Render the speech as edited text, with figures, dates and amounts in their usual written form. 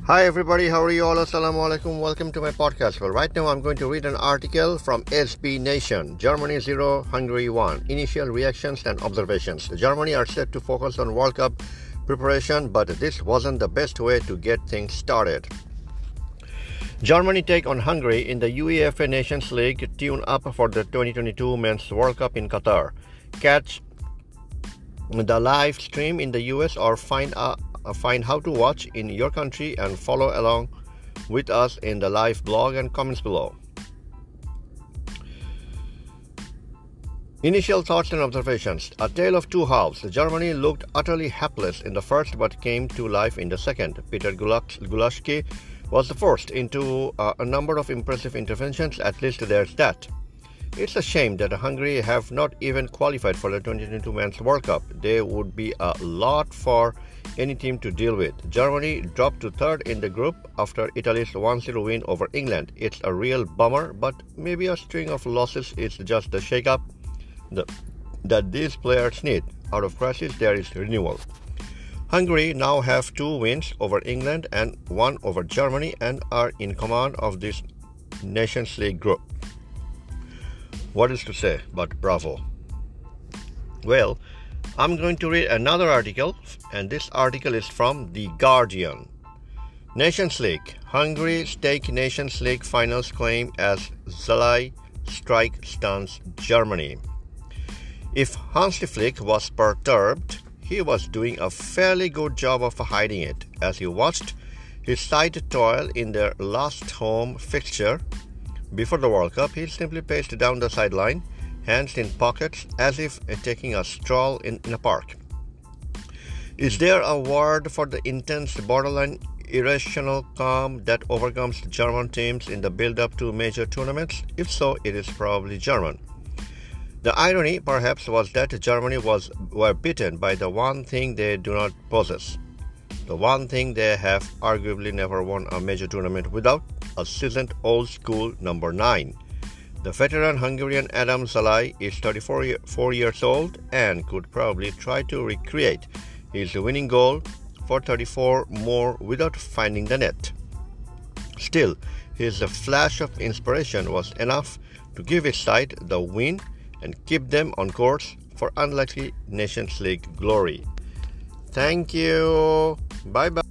Hi everybody, how are you all? Assalamu alaikum. Welcome to my podcast. Well, right now I'm going to read an article from SB Nation. Germany 0, Hungary 1. Initial reactions and observations. Germany are set to focus on World Cup preparation, but this wasn't the best way to get things started. Germany take on Hungary in the UEFA Nations League tune up for the 2022 Men's World Cup in Qatar. Catch the live stream in the US or find how to watch in your country and follow along with us in the live blog and comments below. Initial thoughts and observations. A tale of two halves. Germany looked utterly helpless in the first but came to life in the second. Peter Gulaschki was the first into a number of impressive interventions, at least there's that. It's a shame that Hungary have not even qualified for the 2022 Men's World Cup. There would be a lot for any team to deal with. Germany dropped to third in the group after Italy's 1-0 win over England. It's a real bummer, but maybe a string of losses is just the shake-up that these players need. Out of crisis, there is renewal. Hungary now have 2 wins over England and 1 over Germany and are in command of this Nations League group. What is to say but bravo? Well, I'm going to read another article, and this article is from The Guardian. Nations League. Hungary stake Nations League finals claim as Szalai strike stuns Germany. If Hansi Flick was perturbed, he was doing a fairly good job of hiding it. As you watched his side toil in their last home fixture before the World Cup, he simply paced down the sideline, hands in pockets, as if taking a stroll in a park. Is there a word for the intense, borderline irrational calm that overcomes German teams in the build-up to major tournaments? If so, it is probably German. The irony, perhaps, was that Germany were beaten by the one thing they do not possess, the one thing they have arguably never won a major tournament without: a seasoned old-school number 9. The veteran Hungarian Adam Szalai is 34 years old and could probably try to recreate his winning goal for 34 more without finding the net. Still, his flash of inspiration was enough to give his side the win and keep them on course for unlikely Nations League glory. Thank you. Bye-bye.